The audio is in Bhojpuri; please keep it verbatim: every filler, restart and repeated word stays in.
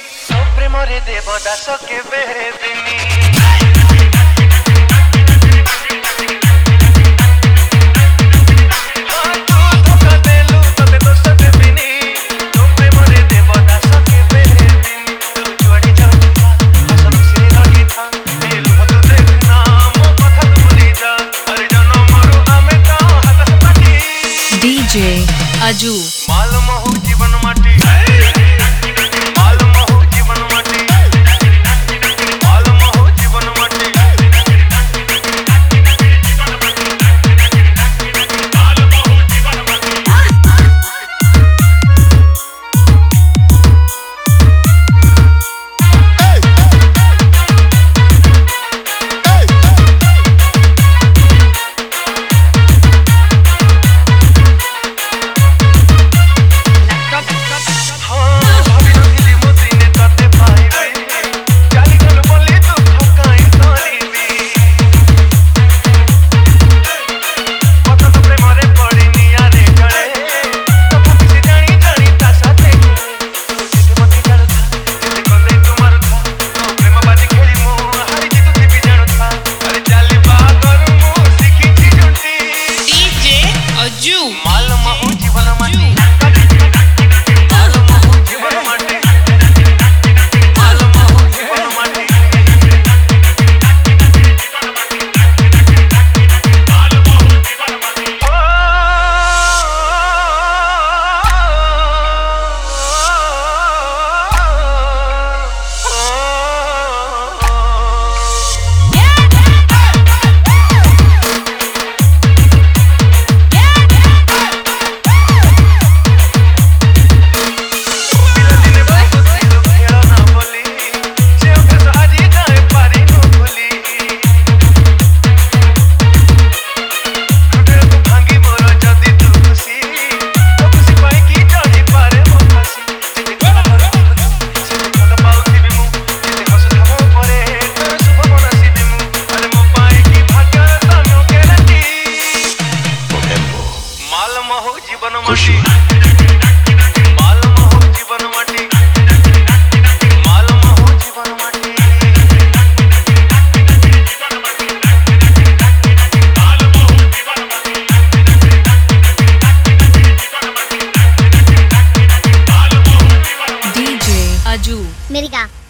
ପ୍ରେମରେ ଦେବଦାସ କେବେ ହେବିନି। डीजे अजू माल महू जीवन माटी माल महू जीवन माटी माल महू जीवन माटी माल महू जीवन माटी। माल महू जीवन माटी माल महू जीवन माटी माल महू जीवन माटी माल महू जीवन माटी। माल महू जीवन माटी माल महू जीवन माटी माल महू जीवन माटी माल महू जीवन माटी डीजे अजू मेरी का